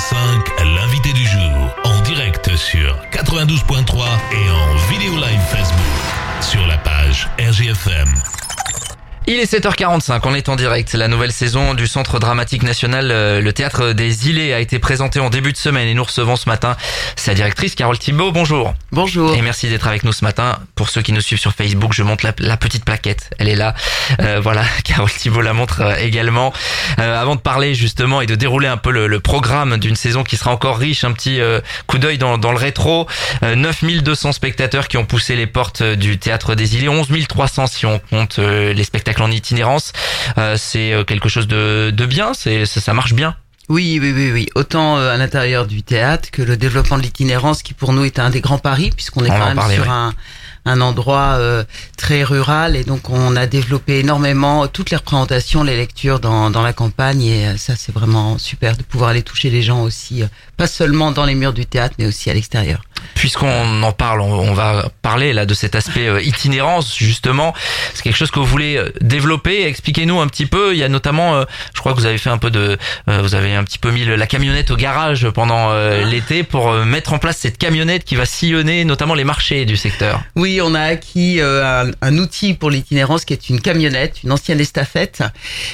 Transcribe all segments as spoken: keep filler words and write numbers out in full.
quarante-cinq, l'invité du jour, en direct sur quatre-vingt-douze point trois et en vidéo live Facebook sur la page R J F M. Il est sept heures quarante-cinq, on est en direct. La nouvelle saison du Centre Dramatique National, le Théâtre des Îlets, a été présentée en début de semaine et nous recevons ce matin sa directrice Carole Thibault. Bonjour. Bonjour. Et merci d'être avec nous ce matin. Pour ceux qui nous suivent sur Facebook, je montre la, la petite plaquette. Elle est là. Euh, voilà, Carole Thibault la montre également. Euh, avant de parler justement et de dérouler un peu le, le programme d'une saison qui sera encore riche, un petit euh, coup d'œil dans, dans le rétro. Euh, neuf mille deux cents spectateurs qui ont poussé les portes du Théâtre des Îlets. onze mille trois cents si on compte euh, les spectacles en itinérance. Euh, c'est quelque chose de, de bien, c'est, ça, ça marche bien. Oui, oui, oui, oui. Autant euh, à l'intérieur du théâtre que le développement de l'itinérance qui pour nous est un des grands paris puisqu'on est on quand même parler, sur ouais. un un endroit euh, très rural et donc on a développé énormément toutes les représentations, les lectures dans dans la campagne et euh, ça c'est vraiment super de pouvoir aller toucher les gens aussi, euh, pas seulement dans les murs du théâtre mais aussi à l'extérieur. Puisqu'on en parle, on va parler là de cet aspect euh, itinérance justement. C'est quelque chose que vous voulez développer. Expliquez-nous un petit peu. Il y a notamment, euh, je crois que vous avez fait un peu de, euh, vous avez un petit peu mis la camionnette au garage pendant euh, l'été pour euh, mettre en place cette camionnette qui va sillonner notamment les marchés du secteur. Oui, on a acquis euh, un, un outil pour l'itinérance qui est une camionnette, une ancienne estafette,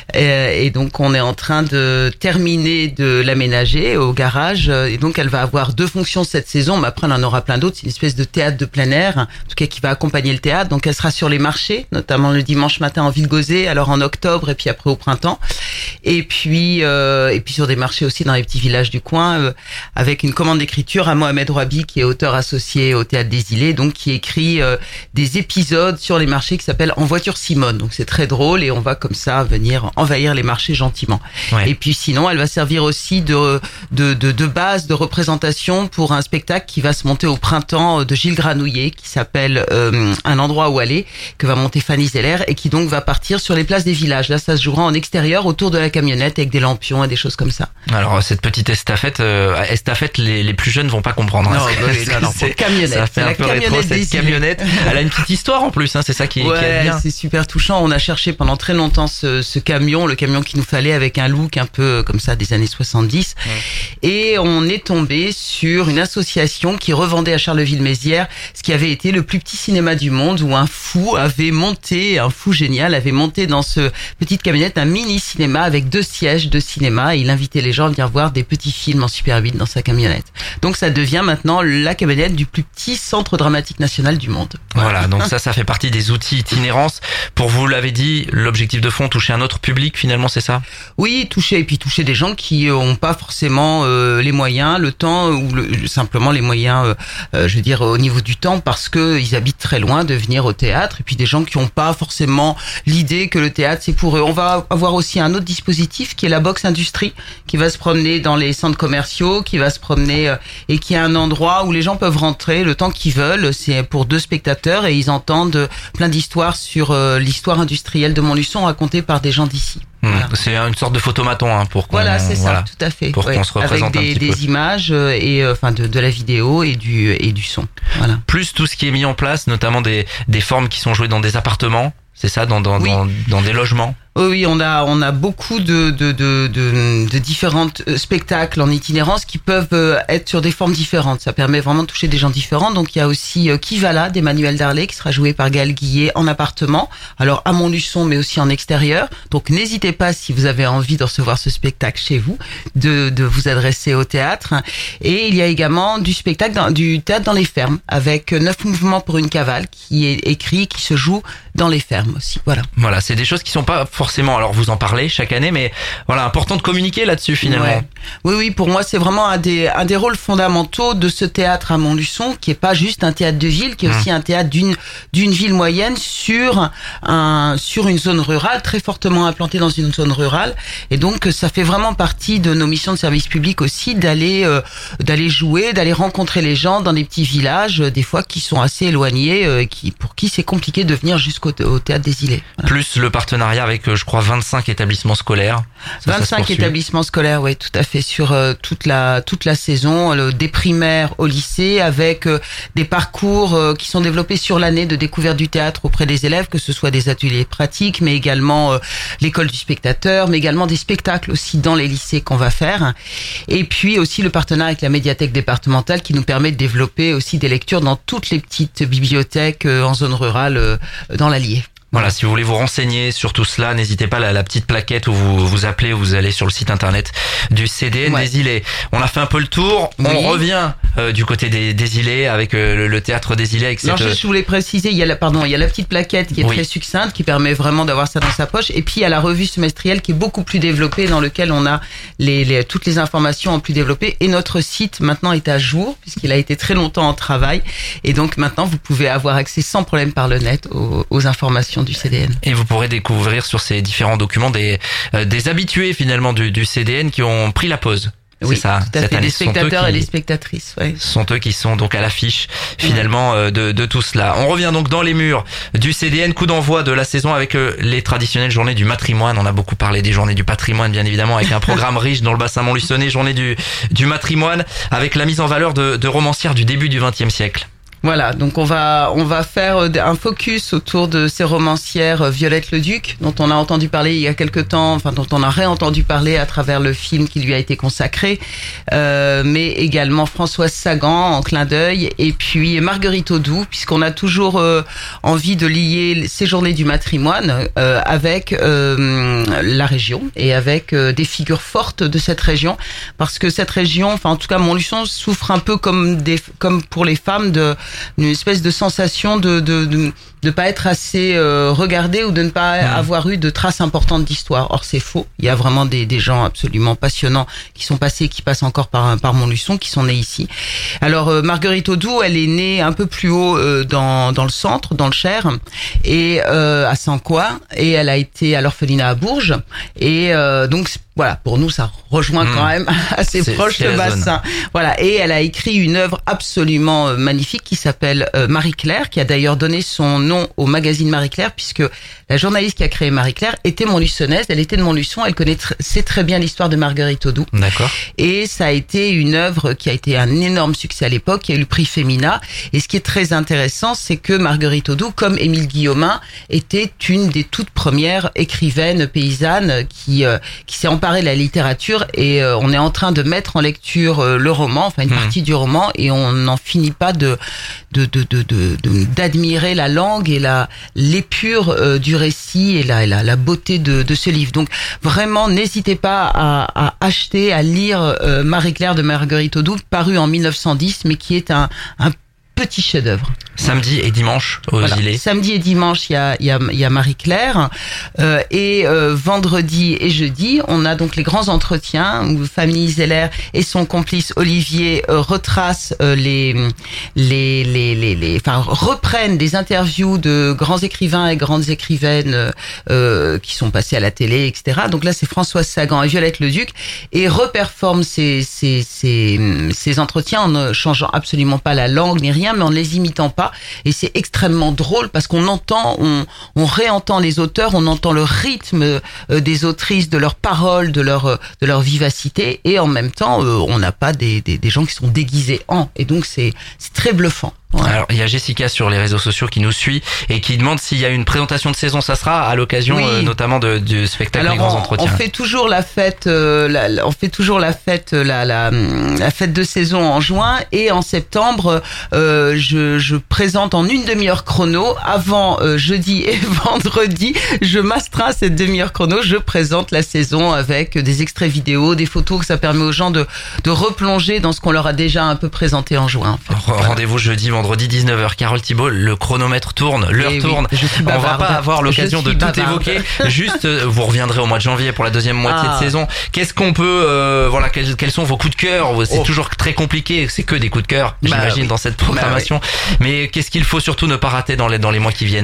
et, et donc on est en train de terminer de l'aménager au garage. Et donc elle va avoir deux fonctions cette saison, mais après on en aura plein d'autres. C'est une espèce de théâtre de plein air, en tout cas qui va accompagner le théâtre. Donc elle sera sur les marchés, notamment le dimanche matin en Ville-Gauzée, alors en octobre et puis après au printemps. Et puis euh, et puis sur des marchés aussi dans les petits villages du coin, euh, avec une commande d'écriture à Mohamed Rouabi qui est auteur associé au Théâtre des Îlets, donc qui écrit euh, des épisodes sur les marchés qui s'appellent En voiture Simone. Donc c'est très drôle et on va comme ça venir envahir les marchés gentiment. Ouais. Et puis sinon, elle va servir aussi de de de, de base de représentation pour un spectacle qui va se monter au printemps de Gilles Granouillet qui s'appelle euh, Un endroit où aller, que va monter Fanny Zeller et qui donc va partir sur les places des villages. Là, ça se jouera en extérieur autour de la camionnette avec des lampions et des choses comme ça. Alors cette petite estafette, euh, estafette, les, les plus jeunes vont pas comprendre. Hein. Non, bah oui, non, non, c'est camionnette. Ça fait un la peu rétro cette camionnette. Elle a une petite histoire en plus, hein, c'est ça qui, ouais, qui est bien. C'est super touchant. On a cherché pendant très longtemps ce, ce camion, le camion qu'il nous fallait avec un look un peu comme ça des années soixante-dix. Ouais. Et on est tombé sur une association qui revendait à Charleville-Mézières ce qui avait été le plus petit cinéma du monde où un fou avait monté, un fou génial avait monté dans ce petite camionnette un mini cinéma avec deux sièges de cinéma et il invitait les gens à venir voir des petits films en super huit dans sa camionnette. Donc ça devient maintenant la camionnette du plus petit centre dramatique national du monde. Voilà, voilà donc ça, ça fait partie des outils itinérance. Pour vous l'avez dit, l'objectif de fond, toucher un autre public finalement, c'est ça? Oui, toucher et puis toucher des gens qui ont pas forcément euh, les moyens, le temps ou le, simplement les moyens, euh, je veux dire au niveau du temps parce que ils habitent très loin de venir au théâtre et puis des gens qui ont pas forcément l'idée que le théâtre c'est pour eux. On va avoir aussi un autre dispositif qui est la box industrie qui va se promener dans les centres commerciaux, qui va se promener euh, et qui est un endroit où les gens peuvent rentrer le temps qu'ils veulent. C'est pour deux spectateurs et ils entendent plein d'histoires sur euh, l'histoire industrielle de Montluçon racontée par des gens d'ici. Mmh. Voilà. C'est une sorte de photomaton hein, pour qu'on voilà c'est ça voilà, tout à fait pour ouais. qu'on se représente avec des, un petit des peu. images et euh, enfin de, de la vidéo et du et du son voilà plus tout ce qui est mis en place notamment des des formes qui sont jouées dans des appartements c'est ça dans dans oui. dans, dans des logements. Oui, on a on a beaucoup de de de de, de différents spectacles en itinérance qui peuvent être sur des formes différentes. Ça permet vraiment de toucher des gens différents. Donc il y a aussi Qui va là d'Emmanuel Darlé qui sera joué par Gaël Guillet en appartement. Alors à Montluçon mais aussi en extérieur. Donc n'hésitez pas si vous avez envie de recevoir ce spectacle chez vous de de vous adresser au théâtre. Et il y a également du spectacle dans, du théâtre dans les fermes avec neuf mouvements pour une cavale qui est écrit qui se joue dans les fermes aussi. Voilà. Voilà, c'est des choses qui sont pas forcément, alors vous en parlez chaque année, mais voilà, important de communiquer là-dessus finalement. Ouais. Oui, oui, pour moi c'est vraiment un des un des rôles fondamentaux de ce théâtre à Montluçon, qui est pas juste un théâtre de ville, qui est mmh. aussi un théâtre d'une d'une ville moyenne sur un sur une zone rurale très fortement implantée dans une zone rurale, et donc ça fait vraiment partie de nos missions de service public aussi d'aller euh, d'aller jouer, d'aller rencontrer les gens dans des petits villages, des fois qui sont assez éloignés, euh, qui pour qui c'est compliqué de venir jusqu'au au théâtre des Îlets. Voilà. Plus le partenariat avec avec, je crois, vingt-cinq établissements scolaires. Ça, vingt-cinq ça établissements scolaires, oui, tout à fait, sur euh, toute la toute la saison, le, des primaires au lycée, avec euh, des parcours euh, qui sont développés sur l'année de découverte du théâtre auprès des élèves, que ce soit des ateliers pratiques, mais également euh, l'école du spectateur, mais également des spectacles aussi dans les lycées qu'on va faire. Et puis aussi le partenariat avec la médiathèque départementale qui nous permet de développer aussi des lectures dans toutes les petites bibliothèques euh, en zone rurale euh, dans l'Allier. Voilà, si vous voulez vous renseigner sur tout cela, n'hésitez pas, la, la petite plaquette où vous vous appelez, vous allez sur le site internet du C D N ouais. des Îlets. On a fait un peu le tour, oui. on revient euh, du côté des, des Îlets avec euh, le, le théâtre des Îlets. Avec cette... Non, je, je voulais préciser, il y a la, pardon, il y a la petite plaquette qui est oui. très succincte, qui permet vraiment d'avoir ça dans sa poche, et puis il y a la revue semestrielle qui est beaucoup plus développée, dans lequel on a les, les toutes les informations en plus développées, et notre site maintenant est à jour puisqu'il a été très longtemps en travail, et donc maintenant vous pouvez avoir accès sans problème par le net aux, aux informations du C D N. Et vous pourrez découvrir sur ces différents documents des euh, des habitués finalement du, du C D N qui ont pris la pause. Oui, c'est ça, tout à cette fait, année. les spectateurs qui, et les spectatrices. Ouais. Ce sont eux qui sont donc à l'affiche finalement euh, de, de tout cela. On revient donc dans les murs du C D N, coup d'envoi de la saison avec euh, les traditionnelles journées du matrimoine. On a beaucoup parlé des journées du patrimoine bien évidemment, avec un programme riche dans le bassin montluçonnais, journée du, du matrimoine, avec la mise en valeur de, de romancières du début du vingtième siècle. Voilà, donc on va on va faire un focus autour de ces romancières Violette Leduc, dont on a entendu parler il y a quelque temps, enfin dont on a réentendu parler à travers le film qui lui a été consacré, euh, mais également Françoise Sagan en clin d'œil, et puis Marguerite Audoux, puisqu'on a toujours euh, envie de lier ces journées du matrimoine euh, avec euh, la région et avec euh, des figures fortes de cette région, parce que cette région, enfin en tout cas Montluçon souffre un peu comme des comme pour les femmes de une espèce de sensation de de de de pas être assez euh, regardé ou de ne pas mmh. avoir eu de traces importantes d'histoire. Or c'est faux. Il y a vraiment des des gens absolument passionnants qui sont passés, qui passent encore par par Montluçon, qui sont nés ici. Alors euh, Marguerite Audoux, elle est née un peu plus haut euh, dans dans le centre, dans le Cher, et euh, à Sancois, et elle a été à l'orphelinat à Bourges, et euh, donc voilà, pour nous, ça rejoint mmh. quand même assez c'est, proche le bassin. Voilà, et elle a écrit une œuvre absolument magnifique qui s'appelle euh, Marie-Claire, qui a d'ailleurs donné son nom au magazine Marie-Claire, puisque la journaliste qui a créé Marie-Claire était montluçonnaise, elle était de Montluçon, elle connaît tr- sait très bien l'histoire de Marguerite Audoux. D'accord. Et ça a été une œuvre qui a été un énorme succès à l'époque, qui a eu le prix Femina. Et ce qui est très intéressant, c'est que Marguerite Audoux, comme Émile Guillaumin, était une des toutes premières écrivaines paysannes qui euh, qui s'est emparée de la littérature, et euh, on est en train de mettre en lecture euh, le roman, enfin une mmh. partie du roman, et on n'en finit pas de de de de de, de d'admirer la langue et la l'épure euh, du récit et la, la la beauté de de ce livre. Donc vraiment, n'hésitez pas à, à acheter, à lire euh, Marie-Claire de Marguerite Audoux, paru en mille neuf cent dix, mais qui est un un petit chef-d'œuvre. Samedi et dimanche aux voilà. Îlets. Samedi et dimanche, il y a il y a il y a Marie-Claire, euh, et euh, vendredi et jeudi, on a donc les grands entretiens où Famille Zeller et son complice Olivier euh, retracent euh, les, les les les les enfin reprennent des interviews de grands écrivains et grandes écrivaines euh, qui sont passés à la télé, et cetera. Donc là, c'est Françoise Sagan et Violette Leduc, et reperforment ces ces ces ces entretiens en ne changeant absolument pas la langue ni rien, mais en ne les imitant pas. Et c'est extrêmement drôle parce qu'on entend, on, on réentend les auteurs, on entend le rythme euh, des autrices, de leurs paroles, de leur euh, de leur vivacité, et en même temps, euh, on n'a pas des, des des gens qui sont déguisés en. Et donc c'est c'est très bluffant. Ouais. Alors il y a Jessica sur les réseaux sociaux qui nous suit et qui demande s'il y a une présentation de saison. Ça sera à l'occasion oui. euh, notamment de, du spectacle Alors, Les Grands on, Entretiens. On fait toujours la fête, euh, la, on fait toujours la fête, la, la la fête de saison en juin, et en septembre, euh, je, je présente en une demi-heure chrono avant euh, jeudi et vendredi. Je m'astreins cette demi-heure chrono. Je présente la saison avec des extraits vidéo, des photos, que ça permet aux gens de de replonger dans ce qu'on leur a déjà un peu présenté en juin. En fait. Voilà. Rendez-vous jeudi, vendredi dix-neuf heures. Carole Thibault, le chronomètre tourne, l'heure et tourne. Oui, on va pas avoir l'occasion de tout bavarde. évoquer. Juste, vous reviendrez au mois de janvier pour la deuxième moitié ah. de saison. Qu'est-ce qu'on peut, euh, voilà, quels, quels sont vos coups de cœur? C'est oh. toujours très compliqué. C'est que des coups de cœur, j'imagine, bah, oui. dans cette programmation. Bah, oui. Mais qu'est-ce qu'il faut surtout ne pas rater dans les dans les mois qui viennent?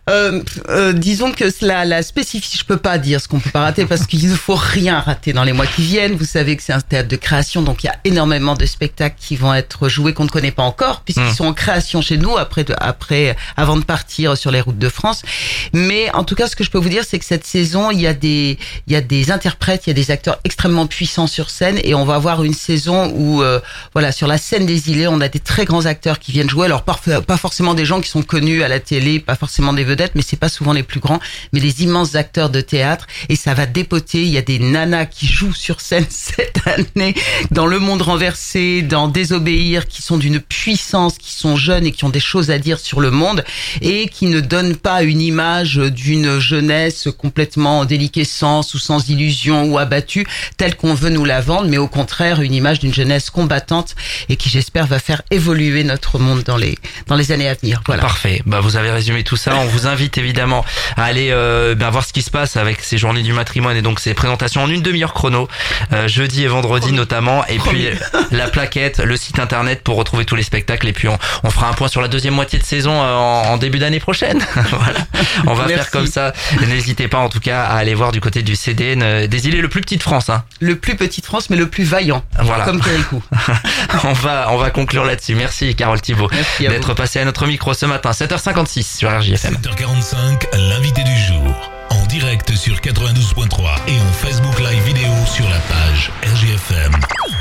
Euh, euh, disons que la, la spécificité, je peux pas dire ce qu'on peut pas rater parce qu'il ne faut rien rater dans les mois qui viennent. Vous savez que c'est un théâtre de création, donc il y a énormément de spectacles qui vont être joués qu'on ne connaît pas encore, puisqu'ils mmh. sont en création chez nous après, de, après, avant de partir sur les routes de France. Mais en tout cas, ce que je peux vous dire, c'est que cette saison, il y a des, il y a des interprètes, il y a des acteurs extrêmement puissants sur scène, et on va avoir une saison où, euh, voilà, sur la scène des îlets, on a des très grands acteurs qui viennent jouer. Alors pas, pas forcément des gens qui sont connus à la télé, pas forcément des vedettes, mais c'est pas souvent les plus grands, mais des immenses acteurs de théâtre, et ça va dépoter. Il y a des nanas qui jouent sur scène cette année dans Le Monde renversé, dans Désobéir, qui sont d'une puissance, qui sont jeunes et qui ont des choses à dire sur le monde, et qui ne donnent pas une image d'une jeunesse complètement en déliquescence ou sans illusion ou abattue, telle qu'on veut nous la vendre, mais au contraire une image d'une jeunesse combattante et qui, j'espère, va faire évoluer notre monde dans les dans les années à venir. Voilà. Parfait. Bah vous avez résumé tout ça. On vous invite évidemment à aller euh, ben voir ce qui se passe avec ces journées du matrimoine et donc ces présentations en une demi-heure chrono, euh, jeudi et vendredi Promis. notamment, et Promis. puis la plaquette, le site internet pour retrouver tous les spectacles, et puis on, on fera un point sur la deuxième moitié de saison euh, en, en début d'année prochaine. Voilà. On va Merci. faire comme ça. N'hésitez pas en tout cas à aller voir du côté du C D N euh, des îlets, le plus petit de France. Hein. Le plus petit de France, mais le plus vaillant. Voilà. Comme Kirikou. on va on va conclure là-dessus. Merci Carole Thibault d'être passée à notre micro ce matin, sept heures cinquante-six sur R J F M. sept heures quarante-cinq, l'invité du jour. En direct sur quatre-vingt-douze point trois et en Facebook Live vidéo sur la page R J F M.